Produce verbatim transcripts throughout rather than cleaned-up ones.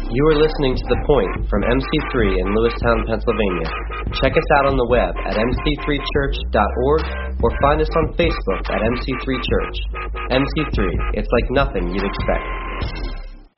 You are listening to The Point from M C three in Lewistown, Pennsylvania. Check us out on the web at m c three church dot org or find us on Facebook at M C three Church. M C three, it's like nothing you'd expect.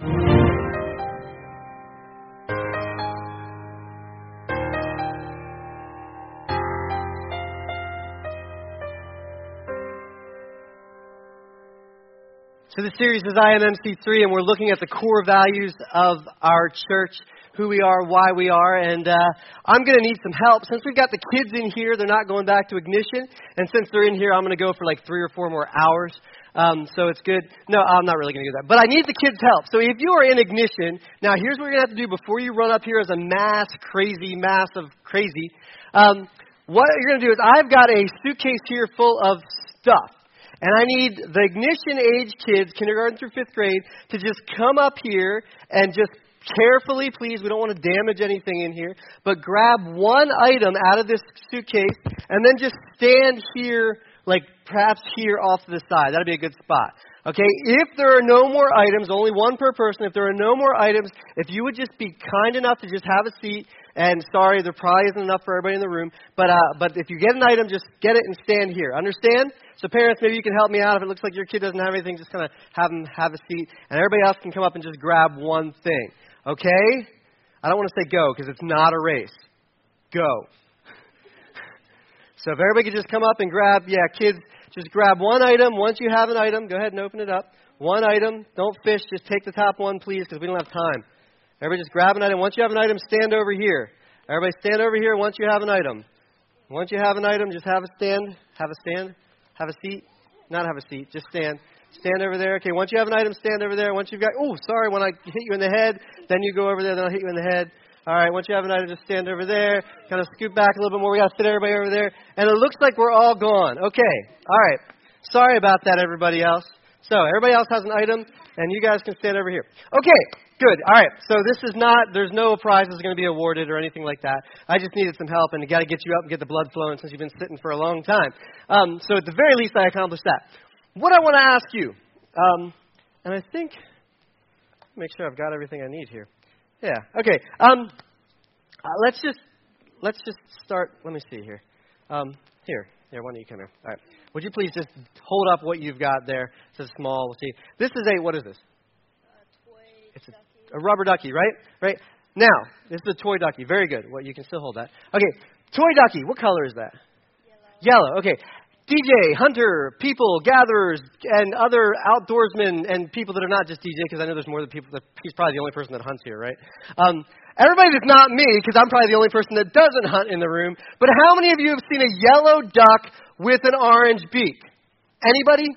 So the series is I Am M C three, and we're looking at the core values of our church, who we are, why we are, and uh, I'm going to need some help. Since we've got the kids in here, they're not going back to Ignition, and since they're in here, I'm going to go for like three or four more hours, um, so it's good. No, I'm not really going to do that, but I need the kids' help. So if you are in Ignition, now here's what you're going to have to do before you run up here as a mass crazy, mass of crazy. Um, what you're going to do is I've got a suitcase here full of stuff. And I need the Ignition-age kids, kindergarten through fifth grade, to just come up here and just carefully, please, we don't want to damage anything in here, but grab one item out of this suitcase and then just stand here, like perhaps here off to the side. That'd be a good spot. Okay, if there are no more items, only one per person, if there are no more items, if you would just be kind enough to just have a seat, and sorry, there probably isn't enough for everybody in the room, but uh, but if you get an item, just get it and stand here. Understand? So parents, maybe you can help me out. If it looks like your kid doesn't have anything, just kind of have them have a seat, and everybody else can come up and just grab one thing. Okay? I don't want to say go, because it's not a race. Go. So if everybody could just come up and grab, yeah, kids, just grab one item. Once you have an item, go ahead and open it up. One item. Don't fish. Just take the top one, please, because we don't have time. Everybody just grab an item. Once you have an item, stand over here. Everybody stand over here once you have an item. Once you have an item, just have a stand. Have a stand. Have a seat. Not have a seat. Just stand. Stand over there. Okay, once you have an item, stand over there. Once you've got, oh, sorry, when I hit you in the head, then you go over there, then I'll hit you in the head. All right, once you have an item, just stand over there. Kind of scoot back a little bit more. We got to fit everybody over there. And it looks like we're all gone. Okay, all right. Sorry about that, everybody else. So everybody else has an item, and you guys can stand over here. Okay, good. All right, so this is not, there's no prizes going to be awarded or anything like that. I just needed some help, and got to get you up and get the blood flowing since you've been sitting for a long time. Um, so at the very least, I accomplished that. What I want to ask you, um, and I think, make sure I've got everything I need here. Yeah, okay. Um, uh, let's just, let's just start, let me see here. Um, here, here, why don't you come here? All right. Would you please just hold up what you've got there? It says small. We'll see. This is a, what is this? A toy it's a, ducky. a rubber ducky, right? Right. Now, this is a toy ducky. Very good. Well, you can still hold that. Okay, toy ducky. What color is that? Yellow. Yellow. Okay. D J, hunter, people, gatherers, and other outdoorsmen, and people that are not just D J, because I know there's more than people. That, he's probably the only person that hunts here, right? Um, everybody that's not me, because I'm probably the only person that doesn't hunt in the room. But how many of you have seen a yellow duck with an orange beak? Anybody?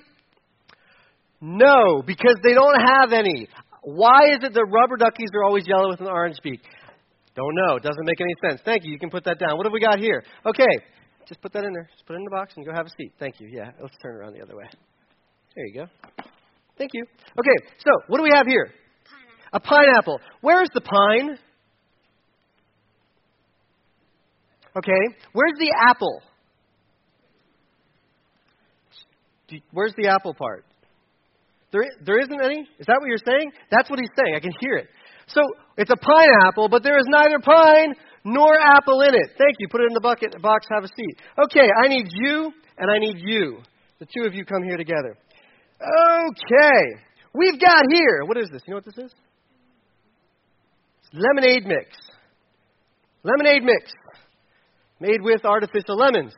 No, because they don't have any. Why is it that rubber duckies are always yellow with an orange beak? Don't know. It doesn't make any sense. Thank you. You can put that down. What have we got here? Okay. Just put that in there. Just put it in the box and go have a seat. Thank you. Yeah, let's turn around the other way. There you go. Thank you. Okay, so what do we have here? Pineapple. A pineapple. Where's the pine? Okay. Where's the apple? Where's the apple part? There, there isn't any? Is that what you're saying? That's what he's saying. I can hear it. So it's a pineapple, but there is neither pine nor apple in it. Thank you. Put it in the bucket, box, have a seat. Okay, I need you, and I need you. The two of you come here together. Okay. We've got here, what is this? You know what this is? It's lemonade mix. Lemonade mix. Made with artificial lemons.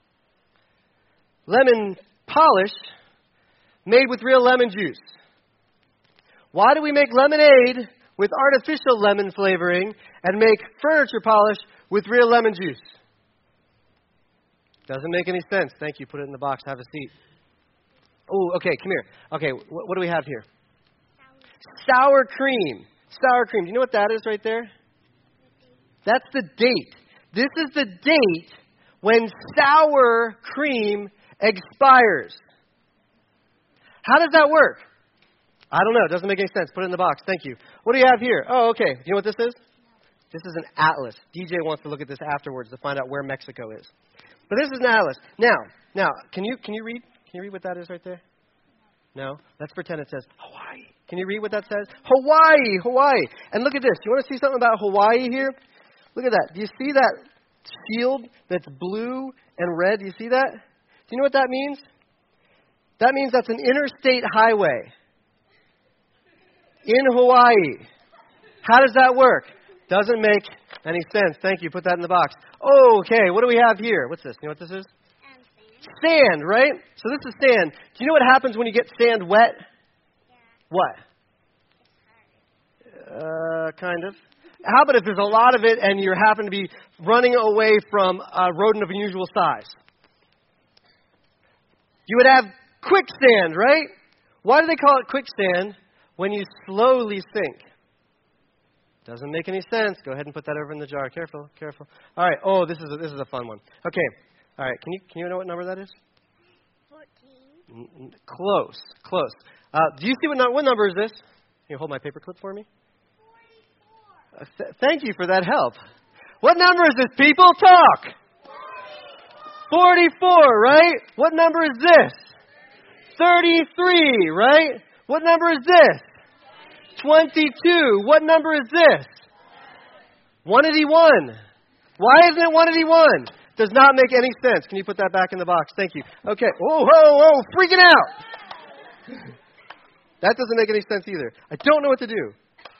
Lemon polish made with real lemon juice. Why do we make lemonade with artificial lemon flavoring and make furniture polish with real lemon juice? Doesn't make any sense. Thank you. Put it in the box. Have a seat. Oh, okay. Come here. Okay. What, what do we have here? Sour. Sour cream. Sour cream. Do you know what that is right there? That's the date. This is the date when sour cream expires. How does that work? I don't know. It doesn't make any sense. Put it in the box. Thank you. What do you have here? Oh, okay. Do you know what this is? This is an atlas. D J wants to look at this afterwards to find out where Mexico is. But this is an atlas. Now, now, can you can you read? Can you read what that is right there? No? Let's pretend it says Hawaii. Can you read what that says? Hawaii, Hawaii. And look at this. You want to see something about Hawaii here? Look at that. Do you see that shield that's blue and red? Do you see that? Do you know what that means? That means that's an interstate highway in Hawaii. How does that work? Doesn't make any sense. Thank you. Put that in the box. Okay, what do we have here? What's this? You know what this is? Sand, right? So this is sand. Do you know what happens when you get sand wet? Yeah. What? Uh, kind of. How about if there's a lot of it and you happen to be running away from a rodent of unusual size? You would have quicksand, right? Why do they call it quicksand when you slowly sink? Doesn't make any sense. Go ahead and put that over in the jar. Careful, careful. All right. Oh, this is a, this is a fun one. Okay. All right. Can you can you know what number that is? fourteen. N- close, close. Uh, do you see what what number is this? Can you hold my paperclip for me? Uh, th- thank you for that help. What number is this, people? Talk. forty-four, right? What number is this? thirty-three, right? What number is this? twenty-two. What number is this? one eighty-one. Why isn't it one eighty-one? Does not make any sense. Can you put that back in the box? Thank you. Okay. Whoa, whoa, whoa. Freaking out. That doesn't make any sense either. I don't know what to do.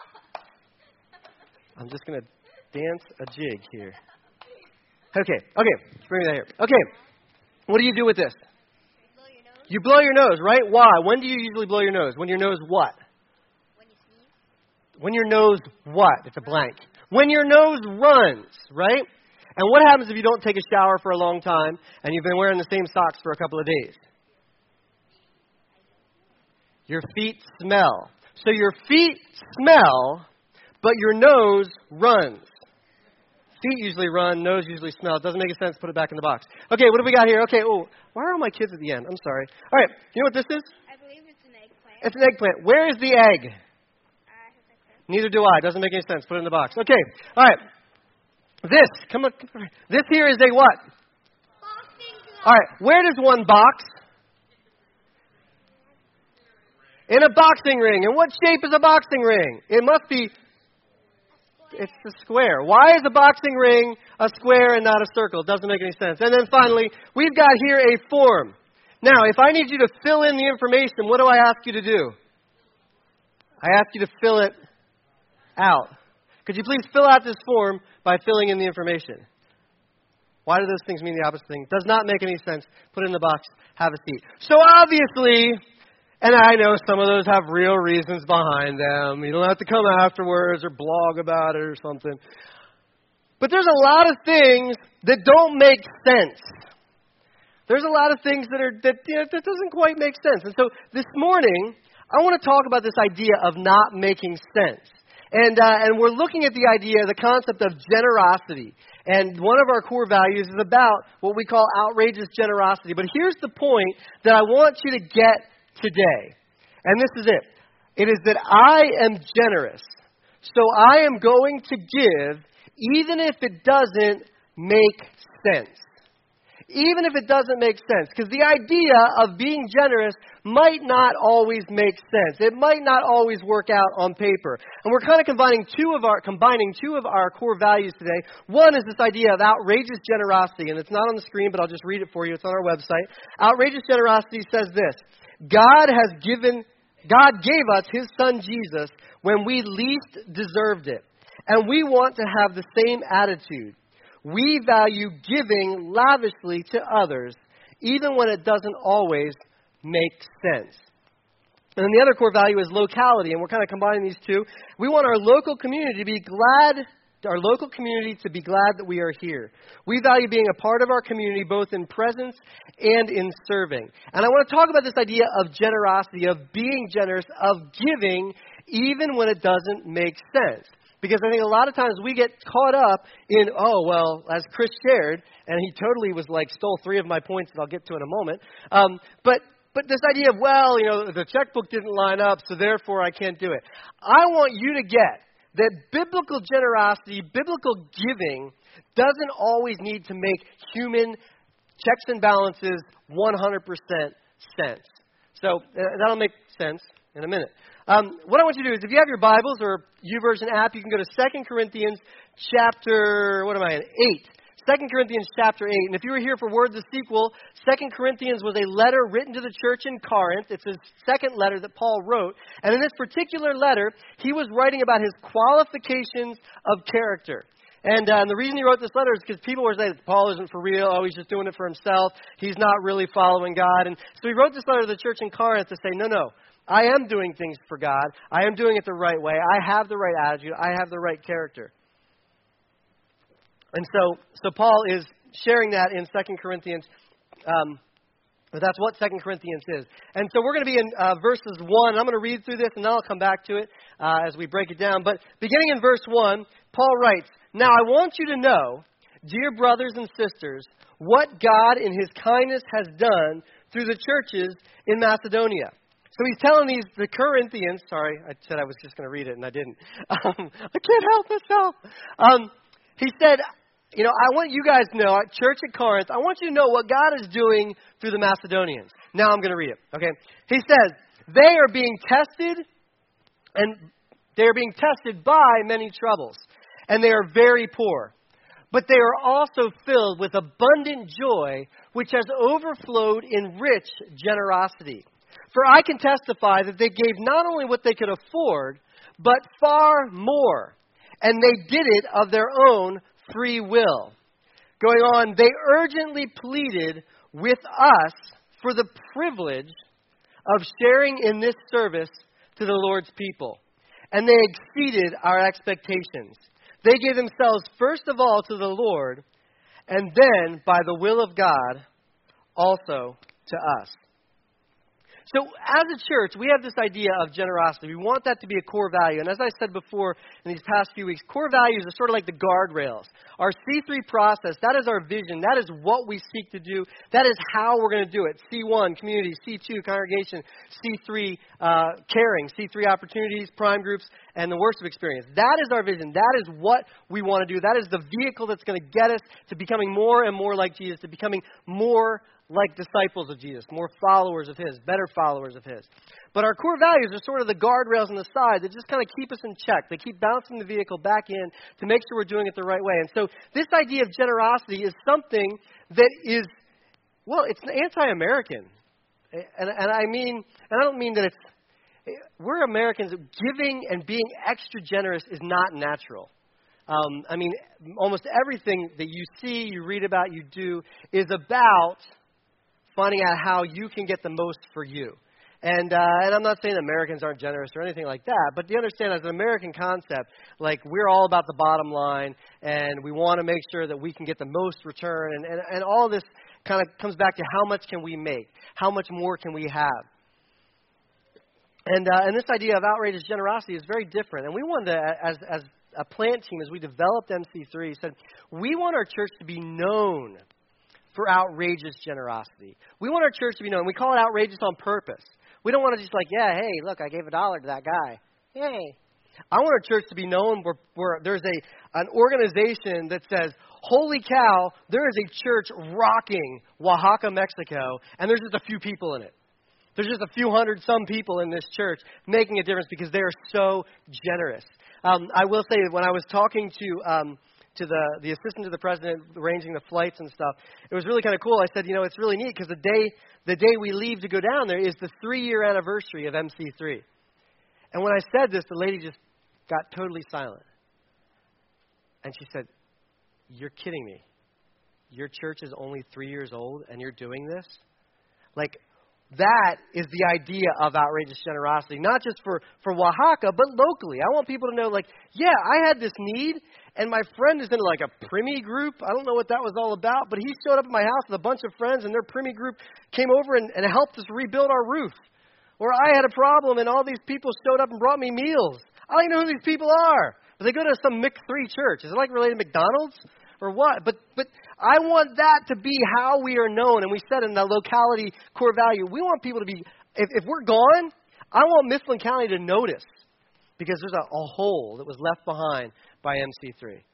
I'm just going to dance a jig here. Okay. Okay. Bring me that here. Okay. What do you do with this? Blow your nose. You blow your nose, right? Why? When do you usually blow your nose? When your nose what? When you sneeze. When your nose what? It's a blank. When your nose runs, right? And what happens if you don't take a shower for a long time and you've been wearing the same socks for a couple of days? Your feet smell. So your feet smell, but your nose runs. Feet usually run, nose usually smells. It doesn't make sense. Put it back in the box. Okay, what do we got here? Okay, oh, why are all my kids at the end? I'm sorry. All right, you know what this is? I believe it's an eggplant. It's an eggplant. Where is the egg? Uh, his eggplant. Neither do I. Doesn't make any sense. Put it in the box. Okay, all right. This, come on. This here is a what? Boxing glove. All right, where does one box? In a boxing ring. And what shape is a boxing ring? It must be, it's a square. Why is a boxing ring a square and not a circle? It doesn't make any sense. And then finally, we've got here a form. Now, if I need you to fill in the information, what do I ask you to do? I ask you to fill it out. Could you please fill out this form by filling in the information? Why do those things mean the opposite thing? Does not make any sense. Put it in the box. Have a seat. So obviously, and I know some of those have real reasons behind them. You don't have to come afterwards or blog about it or something. But there's a lot of things that don't make sense. There's a lot of things that are that, you know, that doesn't quite make sense. And so this morning, I want to talk about this idea of not making sense. And uh, and we're looking at the idea, the concept of generosity. And one of our core values is about what we call outrageous generosity. But here's the point that I want you to get today. And this is it. It is that I am generous. So I am going to give even if it doesn't make sense. Even if it doesn't make sense. Because the idea of being generous might not always make sense. It might not always work out on paper. And we're kind of combining two of our combining two of our core values today. One is this idea of outrageous generosity. And it's not on the screen, but I'll just read it for you. It's on our website. Outrageous generosity says this. God has given, God gave us His Son Jesus when we least deserved it. And we want to have the same attitude. We value giving lavishly to others, even when it doesn't always make sense. And then the other core value is locality, and we're kind of combining these two. We want our local community to be glad, our local community to be glad that we are here. We value being a part of our community, both in presence and in serving. And I want to talk about this idea of generosity, of being generous, of giving, even when it doesn't make sense. Because I think a lot of times we get caught up in, oh, well, as Chris shared, and he totally was like, stole three of my points that I'll get to in a moment. Um, but but this idea of, well, you know, the checkbook didn't line up, so therefore I can't do it. I want you to get that biblical generosity, biblical giving, doesn't always need to make human checks and balances one hundred percent sense. So uh, that'll make sense in a minute. Um, what I want you to do is, if you have your Bibles or YouVersion app, you can go to Second Corinthians chapter, what am I in, eight. Second Corinthians chapter eight. And if you were here for Word the Sequel, Second Corinthians was a letter written to the church in Corinth. It's his second letter that Paul wrote. And in this particular letter, he was writing about his qualifications of character. And, uh, and the reason he wrote this letter is because people were saying, Paul isn't for real. Oh, he's just doing it for himself. He's not really following God. And so he wrote this letter to the church in Corinth to say, no, no, I am doing things for God. I am doing it the right way. I have the right attitude. I have the right character. And so, so Paul is sharing that in Second Corinthians. Um, but that's what Second Corinthians is. And so we're going to be in uh, verses one. I'm going to read through this, and then I'll come back to it uh, as we break it down. But beginning in verse one, Paul writes, "Now I want you to know, dear brothers and sisters, what God in his kindness has done through the churches in Macedonia." So he's telling these, the Corinthians, sorry, I said I was just going to read it, and I didn't. Um, I can't help myself. Um, he said, you know, I want you guys to know, at church at Corinth, I want you to know what God is doing through the Macedonians. Now I'm going to read it, okay? He says, they are being tested, and they are being tested by many troubles, and they are very poor. But they are also filled with abundant joy, which has overflowed in rich generosity. For I can testify that they gave not only what they could afford, but far more. And they did it of their own free will. Going on, they urgently pleaded with us for the privilege of sharing in this service to the Lord's people. And they exceeded our expectations. They gave themselves first of all to the Lord, and then, by the will of God, also to us. So as a church, we have this idea of generosity. We want that to be a core value. And as I said before in these past few weeks, core values are sort of like the guardrails. Our C three process, that is our vision. That is what we seek to do. That is how we're going to do it. C one, community. C two, congregation. C three, uh, caring. C three, opportunities, prime groups, and the worship experience. That is our vision. That is what we want to do. That is the vehicle that's going to get us to becoming more and more like Jesus, to becoming more like disciples of Jesus, more followers of His, better followers of His. But our core values are sort of the guardrails on the side that just kind of keep us in check. They keep bouncing the vehicle back in to make sure we're doing it the right way. And so this idea of generosity is something that is, well, it's anti-American. And, and I mean, and I don't mean that it's, we're Americans, giving and being extra generous is not natural. Um, I mean, almost everything that you see, you read about, you do, is about finding out how you can get the most for you. And uh, and I'm not saying that Americans aren't generous or anything like that, but you understand as an American concept, like we're all about the bottom line, and we want to make sure that we can get the most return, and, and, and all this kind of comes back to how much can we make? How much more can we have? And uh, and this idea of outrageous generosity is very different. And we wanted to, as as a plant team, as we developed M C three, said we want our church to be known for outrageous generosity. We want our church to be known. We call it outrageous on purpose. We don't want to just like, yeah, hey, look, I gave a dollar to that guy. Yay. I want our church to be known where, where there's a an organization that says, holy cow, there is a church rocking Oaxaca, Mexico, and there's just a few people in it. There's just a few hundred some people in this church making a difference because they are so generous. Um, I will say that when I was talking to um, to the, the assistant to the president arranging the flights and stuff, it was really kind of cool. I said, you know, it's really neat because the day the day we leave to go down there is the three-year anniversary of M C three. And when I said this, the lady just got totally silent. And she said, you're kidding me. Your church is only three years old and you're doing this? Like, that is the idea of outrageous generosity, not just for, for Oaxaca, but locally. I want people to know, like, yeah, I had this need, and my friend is in like a Primi group. I don't know what that was all about, but he showed up at my house with a bunch of friends, and their Primi group came over and, and helped us rebuild our roof. Or I had a problem, and all these people showed up and brought me meals. I don't even know who these people are. But they go to some M C three church. Is it like related to McDonald's? Or what? But but I want that to be how we are known. And we said in the locality core value, we want people to be, if, if we're gone, I want Mifflin County to notice because there's a, a hole that was left behind by M C three.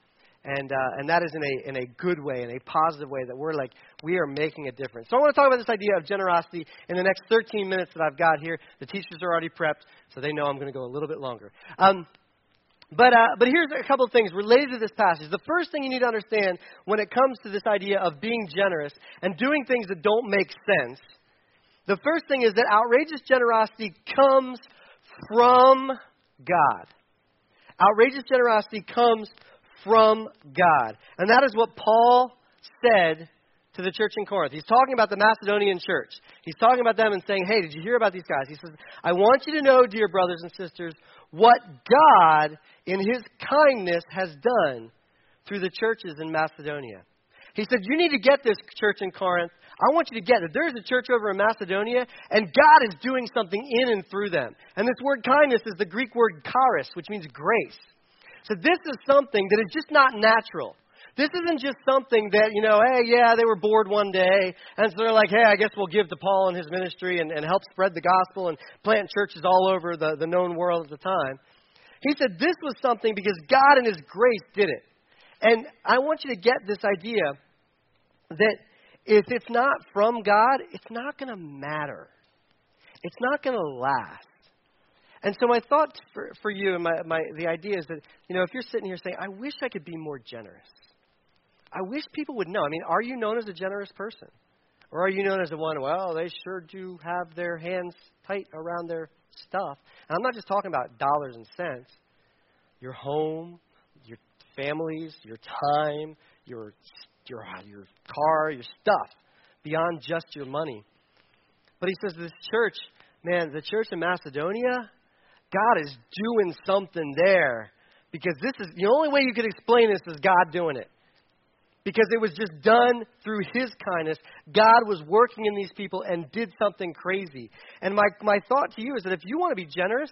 And uh, and that is in a in a good way, in a positive way, that we're like, we are making a difference. So I want to talk about this idea of generosity in the next thirteen minutes that I've got here. The teachers are already prepped, so they know I'm going to go a little bit longer. Um, but uh, but here's a couple of things related to this passage. The first thing you need to understand when it comes to this idea of being generous and doing things that don't make sense, the first thing is that outrageous generosity comes from God. Outrageous generosity comes from God. And that is what Paul said to the church in Corinth. He's talking about the Macedonian church. He's talking about them and saying, hey, did you hear about these guys? He says, I want you to know, dear brothers and sisters, what God in his kindness has done through the churches in Macedonia. He said, you need to get this, church in Corinth. I want you to get it. There's a church over in Macedonia, and God is doing something in and through them. And this word kindness is the Greek word charis, which means grace. So this is something that is just not natural. This isn't just something that, you know, hey, yeah, they were bored one day, and so they're like, hey, I guess we'll give to Paul and his ministry and, and help spread the gospel and plant churches all over the, the known world at the time. He said this was something because God in his grace did it. And I want you to get this idea that if it's not from God, it's not going to matter. It's not going to last. And so my thought for, for you and my, my the idea is that, you know, if you're sitting here saying, I wish I could be more generous. I wish people would know. I mean, are you known as a generous person? Or are you known as the one, well, they sure do have their hands tight around their stuff. And I'm not just talking about dollars and cents. Your home, your families, your time, your your your car, your stuff, beyond just your money. But he says this church, man, the church in Macedonia, God is doing something there. Because this is, the only way you could explain this is God doing it. Because it was just done through his kindness. God was working in these people and did something crazy. And my, my thought to you is that if you want to be generous,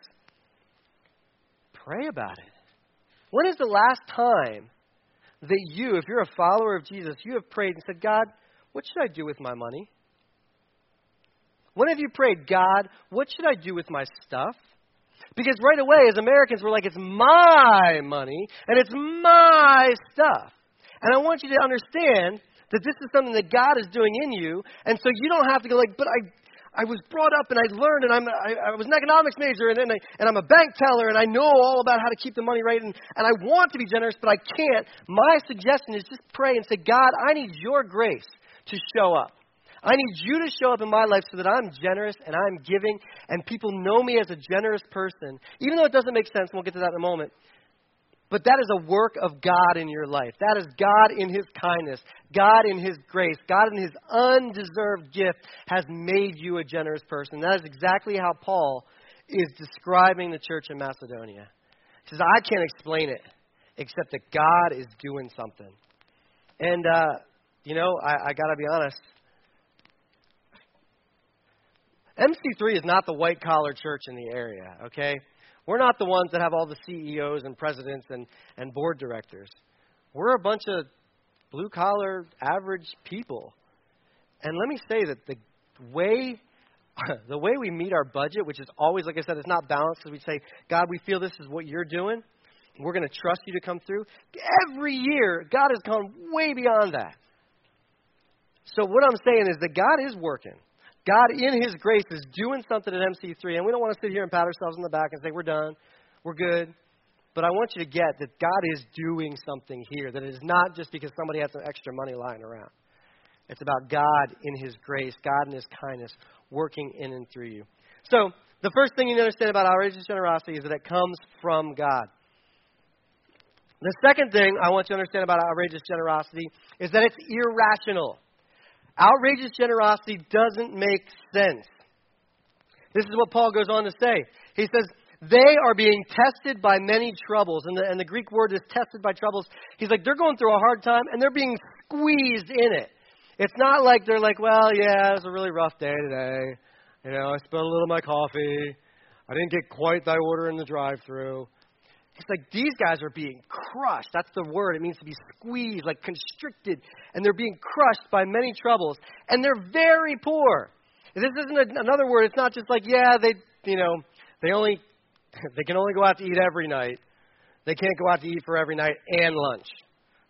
pray about it. When is the last time that you, if you're a follower of Jesus, you have prayed and said, God, what should I do with my money? When have you prayed, God, what should I do with my stuff? Because right away, as Americans, we're like, it's my money and it's my stuff. And I want you to understand that this is something that God is doing in you. And so you don't have to go like, but I I was brought up and I learned and I'm, I, I was an economics major and, and, I, and I'm a bank teller and I know all about how to keep the money right. And, and I want to be generous, but I can't. My suggestion is just pray and say, God, I need your grace to show up. I need you to show up in my life so that I'm generous and I'm giving and people know me as a generous person. Even though it doesn't make sense, we'll get to that in a moment. But that is a work of God in your life. That is God in his kindness, God in his grace, God in his undeserved gift has made you a generous person. That is exactly how Paul is describing the church in Macedonia. He says, I can't explain it except that God is doing something. And, uh, you know, I, I got to be honest. M C three is not the white-collar church in the area, okay? We're not the ones that have all the C E Os and presidents and, and board directors. We're a bunch of blue-collar, average people. And let me say that the way the way we meet our budget, which is always, like I said, it's not balanced, because we say, God, we feel this is what you're doing. We're going to trust you to come through. Every year, God has gone way beyond that. So what I'm saying is that God is working. God, in his grace, is doing something at M C three. And we don't want to sit here and pat ourselves on the back and say, we're done, we're good. But I want you to get that God is doing something here, that it is not just because somebody has some extra money lying around. It's about God in his grace, God in his kindness, working in and through you. So the first thing you need to understand about outrageous generosity is that it comes from God. The second thing I want you to understand about outrageous generosity is that it's irrational. Outrageous generosity doesn't make sense. This is what Paul goes on to say. He says, they are being tested by many troubles. And the, and the Greek word is tested by troubles. He's like, they're going through a hard time and they're being squeezed in it. It's not like they're like, well, yeah, it was a really rough day today. You know, I spilled a little of my coffee. I didn't get quite thy order in the drive-thru. It's like these guys are being crushed. That's the word. It means to be squeezed, like constricted. And they're being crushed by many troubles. And they're very poor. And this isn't a, another word. It's not just like, yeah, they, you know, they only, they can only go out to eat every night. They can't go out to eat for every night and lunch.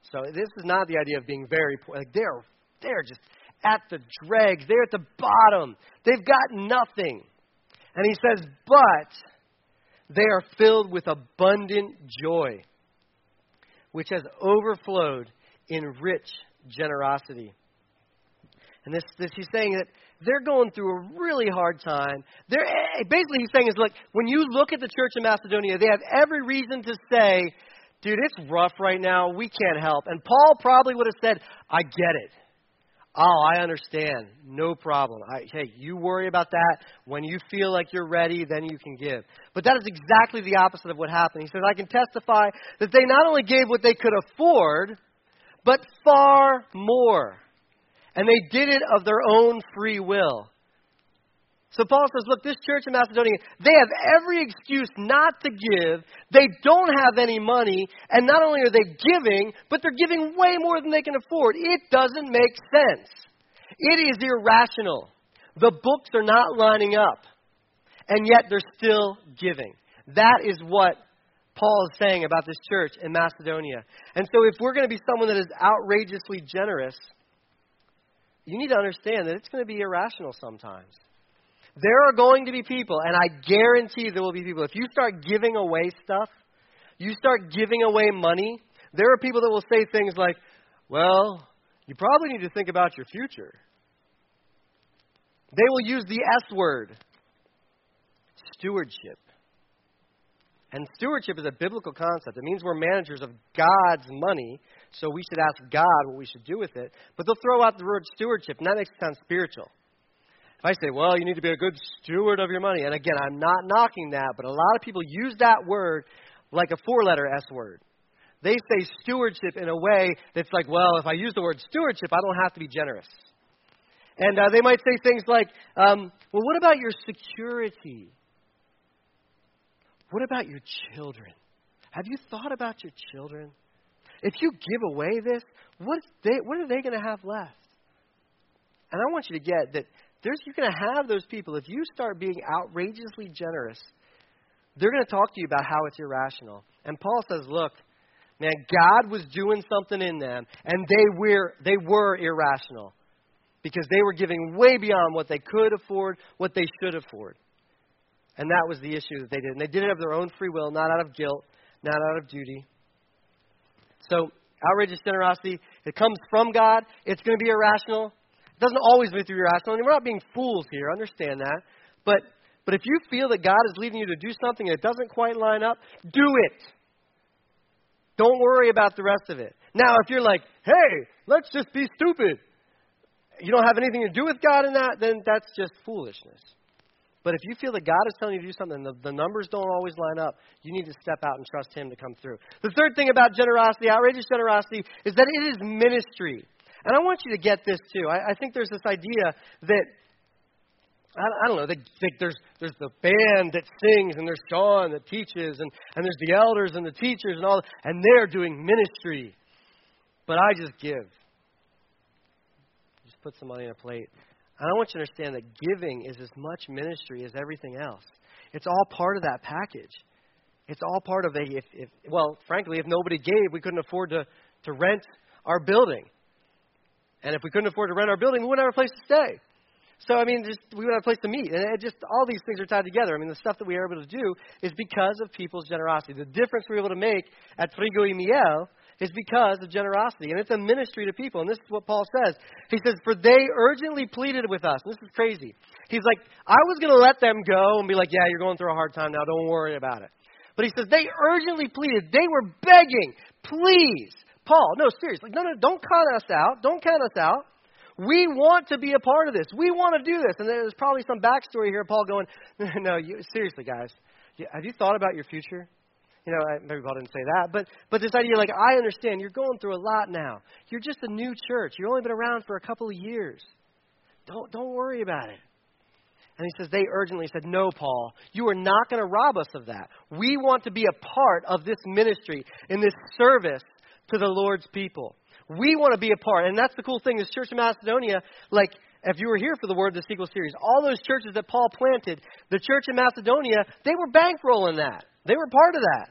So this is not the idea of being very poor. Like they're, they're just at the dregs. They're at the bottom. They've got nothing. And he says, but they are filled with abundant joy, which has overflowed in rich generosity. And this, this he's saying that they're going through a really hard time. They're basically he's saying is, look, when you look at the church in Macedonia, they have every reason to say, dude, it's rough right now. We can't help. And Paul probably would have said, I get it. Oh, I understand. No problem. I, hey, you worry about that. When you feel like you're ready, then you can give. But that is exactly the opposite of what happened. He says, I can testify that they not only gave what they could afford, but far more. And they did it of their own free will. So Paul says, look, this church in Macedonia, they have every excuse not to give. They don't have any money. And not only are they giving, but they're giving way more than they can afford. It doesn't make sense. It is irrational. The books are not lining up. And yet they're still giving. That is what Paul is saying about this church in Macedonia. And so if we're going to be someone that is outrageously generous, you need to understand that it's going to be irrational sometimes. There are going to be people, and I guarantee there will be people, if you start giving away stuff, you start giving away money, there are people that will say things like, well, you probably need to think about your future. They will use the S word, stewardship. And stewardship is a biblical concept. It means we're managers of God's money, so we should ask God what we should do with it. But they'll throw out the word stewardship, and that makes it sound spiritual. If I say, well, you need to be a good steward of your money. And again, I'm not knocking that, but a lot of people use that word like a four-letter S word. They say stewardship in a way that's like, well, if I use the word stewardship, I don't have to be generous. And uh, they might say things like, um, well, what about your security? What about your children? Have you thought about your children? If you give away this, what, they, what are they going to have left? And I want you to get that there's, you're going to have those people. If you start being outrageously generous, they're going to talk to you about how it's irrational. And Paul says, look, man, God was doing something in them, and they were, they were irrational because they were giving way beyond what they could afford, what they should afford. And that was the issue that they did. And they did it of their own free will, not out of guilt, not out of duty. So outrageous generosity, it comes from God. It's going to be irrational. It doesn't always be through irrational. And we're not being fools here. Understand that. But but if you feel that God is leading you to do something and it doesn't quite line up, do it. Don't worry about the rest of it. Now, if you're like, hey, let's just be stupid. You don't have anything to do with God in that, then that's just foolishness. But if you feel that God is telling you to do something and the, the numbers don't always line up, you need to step out and trust Him to come through. The third thing about generosity, outrageous generosity, is that it is ministry. And I want you to get this too. I, I think there's this idea that, I, I don't know, that, that there's there's the band that sings, and there's Sean that teaches, and, and there's the elders and the teachers and all, and they're doing ministry. But I just give. Just put some money on a plate. And I want you to understand that giving is as much ministry as everything else. It's all part of that package. It's all part of a, if, if, well, frankly, if nobody gave, we couldn't afford to, to rent our building. And if we couldn't afford to rent our building, we wouldn't have a place to stay. So, I mean, just we wouldn't have a place to meet. And it just all these things are tied together. I mean, the stuff that we are able to do is because of people's generosity. The difference we're able to make at Trigo y Miel is because of generosity. And it's a ministry to people. And this is what Paul says. He says, for they urgently pleaded with us. And this is crazy. He's like, I was going to let them go and be like, yeah, you're going through a hard time now. Don't worry about it. But he says, they urgently pleaded. They were begging, please. Paul, no, seriously. No, no, don't count us out. Don't count us out. We want to be a part of this. We want to do this. And there's probably some backstory here. Paul going, no, you, seriously, guys. Have you thought about your future? You know, maybe Paul didn't say that, but but this idea, like, I understand you're going through a lot now. You're just a new church. You've only been around for a couple of years. Don't don't worry about it. And he says, they urgently said, no, Paul, you are not going to rob us of that. We want to be a part of this ministry, in this service to the Lord's people. We want to be a part. And that's the cool thing. This church in Macedonia, like, if you were here for the Word of the Sequel series, all those churches that Paul planted, the church in Macedonia, they were bankrolling that. They were part of that.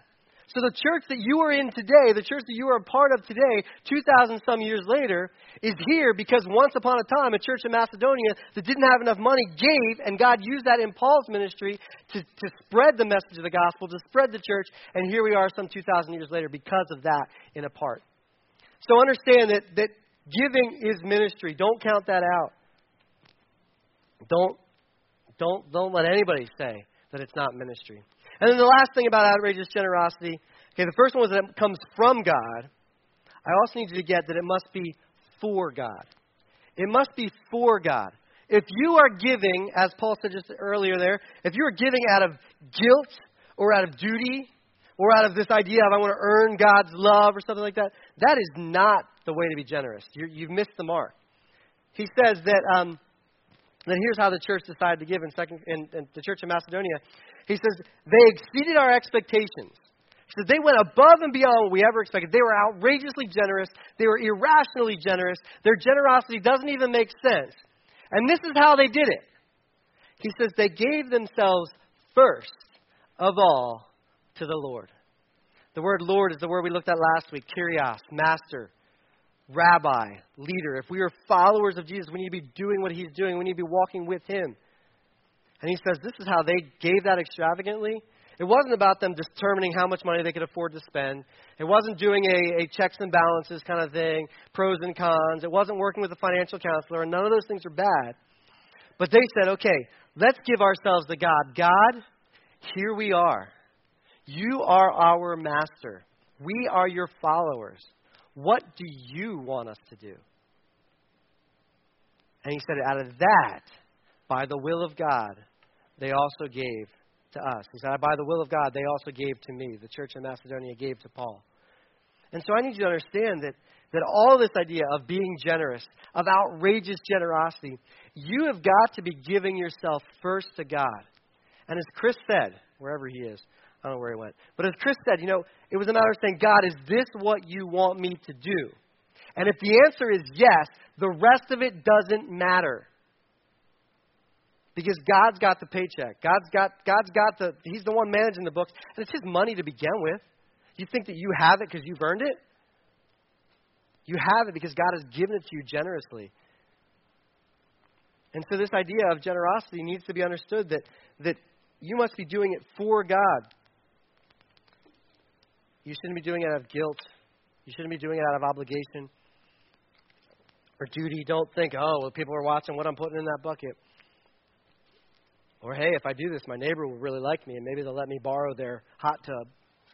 So the church that you are in today, the church that you are a part of today, two thousand some years later, is here because once upon a time, a church in Macedonia that didn't have enough money gave, and God used that in Paul's ministry to, to spread the message of the gospel, to spread the church, and here we are some two thousand years later because of that in a part. So understand that, that giving is ministry. Don't count that out. Don't, don't, don't let anybody say that it's not ministry. And then the last thing about outrageous generosity, okay, the first one was that it comes from God. I also need you to get that it must be for God. It must be for God. If you are giving, as Paul said just earlier there, if you are giving out of guilt or out of duty or out of this idea of I want to earn God's love or something like that, that is not the way to be generous. You're, you've missed the mark. He says that, um, that here's how the church decided to give in, second, in, in the church of Macedonia. He says, they exceeded our expectations. He says, they went above and beyond what we ever expected. They were outrageously generous. They were irrationally generous. Their generosity doesn't even make sense. And this is how they did it. He says, they gave themselves first of all to the Lord. The word Lord is the word we looked at last week. Kyrios, master, rabbi, leader. If we are followers of Jesus, we need to be doing what he's doing. We need to be walking with him. And he says this is how they gave that extravagantly. It wasn't about them determining how much money they could afford to spend. It wasn't doing a, a checks and balances kind of thing, pros and cons. It wasn't working with a financial counselor, and none of those things are bad. But they said, okay, let's give ourselves to God. God, here we are. You are our master. We are your followers. What do you want us to do? And he said, out of that, by the will of God, they also gave to us. He said, by the will of God, they also gave to me. The church in Macedonia gave to Paul. And so I need you to understand that, that all this idea of being generous, of outrageous generosity, you have got to be giving yourself first to God. And as Chris said, wherever he is, I don't know where he went, but as Chris said, you know, it was a matter of saying, God, is this what you want me to do? And if the answer is yes, the rest of it doesn't matter. Because God's got the paycheck. God's got God's got the, he's the one managing the books. And it's his money to begin with. You think that you have it because you've earned it? You have it because God has given it to you generously. And so this idea of generosity needs to be understood that, that you must be doing it for God. You shouldn't be doing it out of guilt. You shouldn't be doing it out of obligation or duty. Don't think, oh, well, people are watching what I'm putting in that bucket. Or, hey, if I do this, my neighbor will really like me, and maybe they'll let me borrow their hot tub.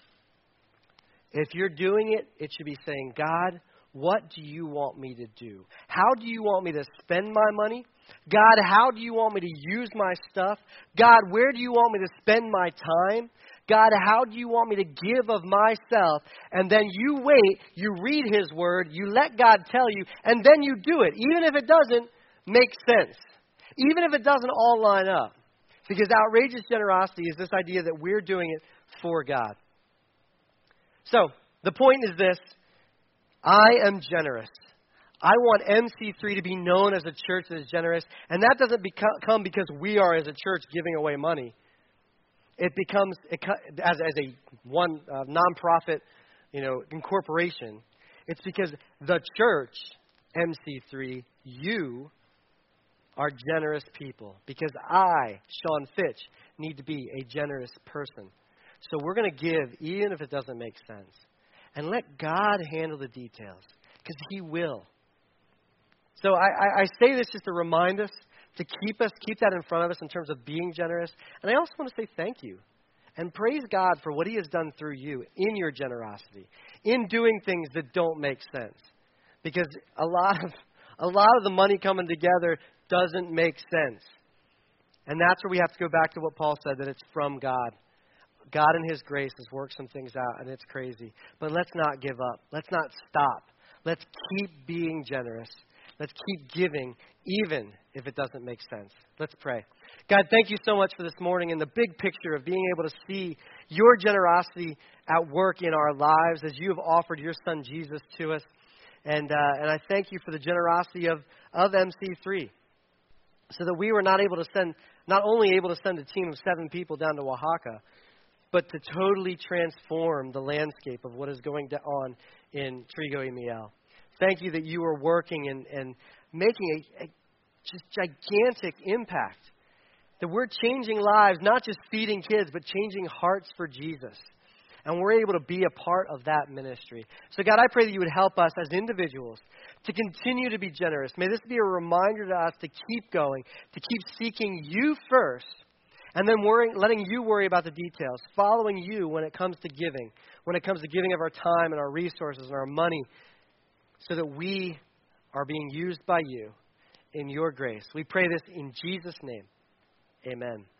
If you're doing it, it should be saying, God, what do you want me to do? How do you want me to spend my money? God, how do you want me to use my stuff? God, where do you want me to spend my time? God, how do you want me to give of myself? And then you wait, you read his word, you let God tell you, and then you do it, even if it doesn't make sense, even if it doesn't all line up. Because outrageous generosity is this idea that we're doing it for God. So, the point is this. I am generous. I want M C three to be known as a church that is generous. And that doesn't become, come because we are, as a church, giving away money. It becomes, it, as, as a one uh, nonprofit, you know, incorporation. It's because the church, M C three, you are generous people, because I, Sean Fitch, need to be a generous person. So we're going to give even if it doesn't make sense. And let God handle the details, because he will. So I, I, I say this just to remind us, to keep us, keep that in front of us in terms of being generous. And I also want to say thank you and praise God for what he has done through you in your generosity, in doing things that don't make sense. Because a lot of a lot of the money coming together doesn't make sense. And that's where we have to go back to what Paul said, that it's from God. God in his grace has worked some things out, and it's crazy. But let's not give up. Let's not stop. Let's keep being generous. Let's keep giving, even if it doesn't make sense. Let's pray. God, thank you so much for this morning and the big picture of being able to see your generosity at work in our lives as you have offered your son Jesus to us. And uh, and I thank you for the generosity of, of M C three. So that we were not able to send, not only able to send a team of seven people down to Oaxaca, but to totally transform the landscape of what is going on in Trigo y Miel. Thank you that you are working and, and making a, a just gigantic impact. That we're changing lives, not just feeding kids, but changing hearts for Jesus. And we're able to be a part of that ministry. So God, I pray that you would help us as individuals to continue to be generous. May this be a reminder to us to keep going, to keep seeking you first, and then worrying, letting you worry about the details, following you when it comes to giving, when it comes to giving of our time and our resources and our money, so that we are being used by you in your grace. We pray this in Jesus' name. Amen.